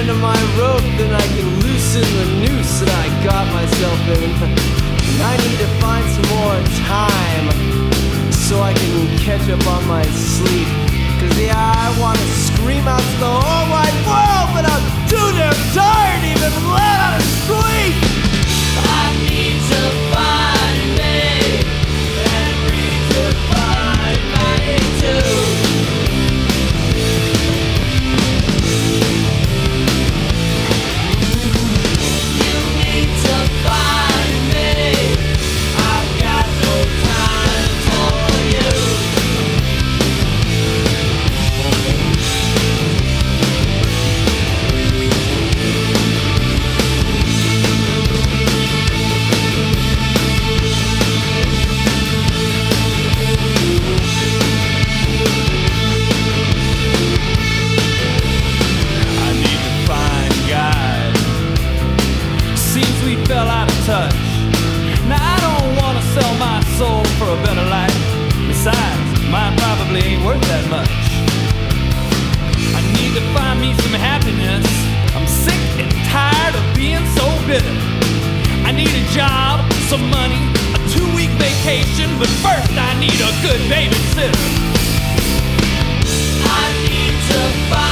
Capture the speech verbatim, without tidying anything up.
end of my rope, then I can loosen the noose that I got myself in. And I need to find some more time so I can catch up on my sleep. Cause yeah, I wanna scream out to the whole wide world, but I'm too damn tired to even let out a squeak. I need to find me and redefine me too. You need to find me. I've got no time for you. Fell out of touch. Now I don't wanna sell my soul for a better life. Besides, mine probably ain't worth that much. I need to find me some happiness. I'm sick and tired of being so bitter. I need a job, some money, a two-week vacation, but first I need a good babysitter. I need to find